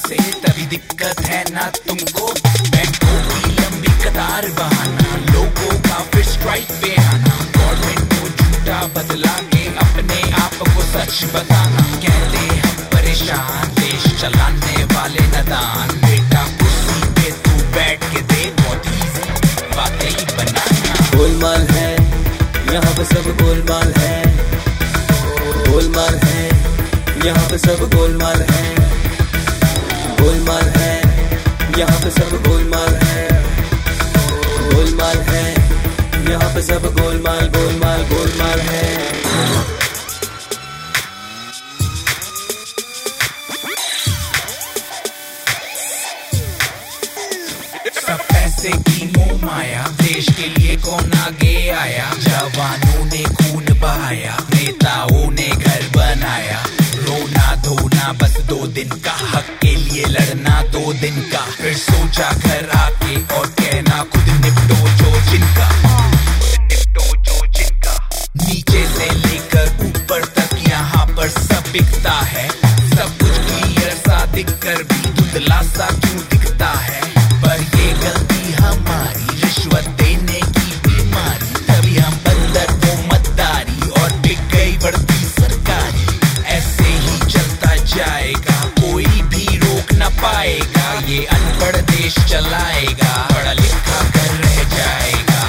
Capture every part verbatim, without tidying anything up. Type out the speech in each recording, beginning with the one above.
से तभी दिक्कत है ना तुमको। बैंकों की लंबी कतार बहाना, लोगों का फिर स्ट्राइक पे आना, गवर्नमेंट को झूठा बदला के अपने आप को सच बताना। कहते हम परेशान, देश चलाने वाले नादान। बेटा कुर्सी पे तू बैठ के दे, बहुत ईजी वाकई बनाना। गोलमाल है यहाँ पे सब गोलमाल है, गोलमाल है यहाँ पे सब गोलमाल है, गोलमाल है यहाँ पे सब गोलमाल है, गोलमाल है यहाँ पे सब गोलमाल गोलमाल गोलमाल है। सब पैसे की मोह माया, देश के लिए कौन आगे आया। जवानों ने खून बहाया, नेताओं ने घर बनाया। रोना धोना बस दो दिन का, हक के लिए लड़ना दो दिन का। फिर सोचा घर आके और कहना खुद निपटो जो जिनका, निपटो जो जिनका। नीचे से लेकर ऊपर तक यहाँ पर सब बिकता है। सब कुछ क्लियर सा दिख कर भी धुंधला सा क्यों दिखता है। पर ये गलती हमारी, रिश्वत देने की बीमारी। तभी हम बंदर को मतदारी और बिक गई बढ़ती सरकारी। ऐसे ही चलता जाएगा, कोई भी रोक न पाएगा। ये अनपढ़ देश चलाएगा, पढ़ा लिखा कर रह जाएगा।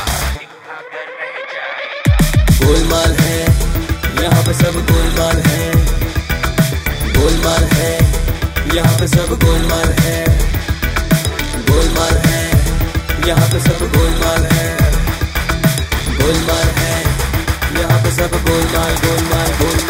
गोलमाल है यहाँ पे सब गोलमाल है, गोलमाल है यहाँ पे सब गोलमाल है, गोलमाल है यहाँ पे सब गोलमाल है, गोलमाल है यहाँ पे सब गोलमाल गोलमाल गोलमाल।